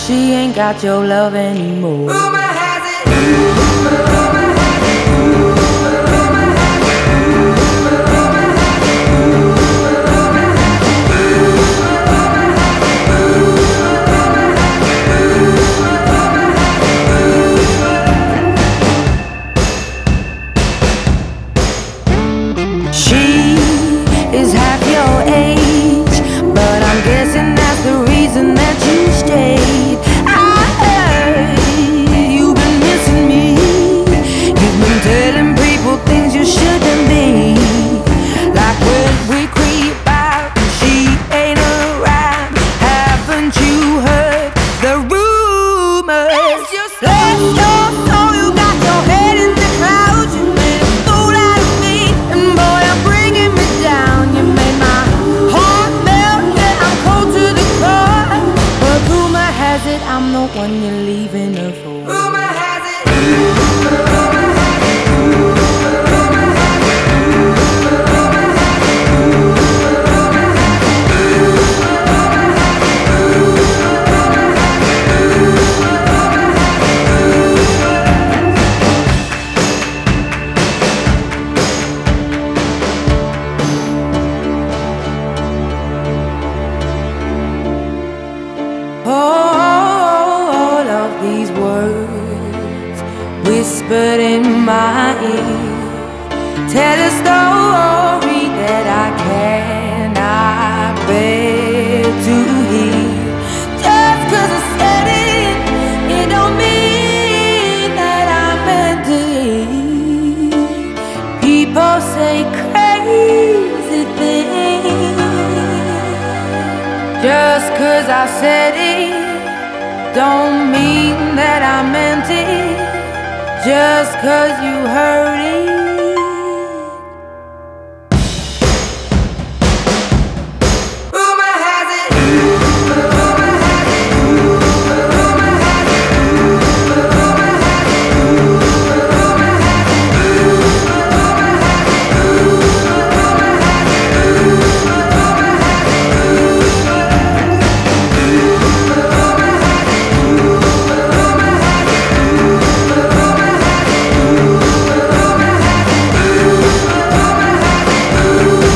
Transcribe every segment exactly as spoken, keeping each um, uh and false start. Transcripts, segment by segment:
she ain't got your love anymore. Rumor has it, rumor has it. She is half your age, but I'm guessing that's the reason that you stayed. I heard you've been missing me. You've been telling people things you shouldn't be, like when we creep out and she ain't around. Haven't you heard the rumors? It's just bless your soul, you got your head in the clouds. You made a fool out of me, and boy, I'm bringing me down. You made my heart melt, yeah, I'm cold to the core. But rumor has it I'm the one you're leaving her for. Rumor has it, rumor has it. All of these words whispered in my ear tell a story that I cannot bear to hear. Just 'cause I said it, it don't mean that I meant it. People say crazy things. Just 'cause I said it don't mean that I meant it. Just 'cause you heard it. Rumor has it, rumor has it, rumor has it, rumor has it, rumor has it, rumor has it, rumor has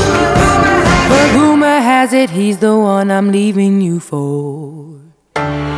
But rumor has it he's the one I'm leaving you for.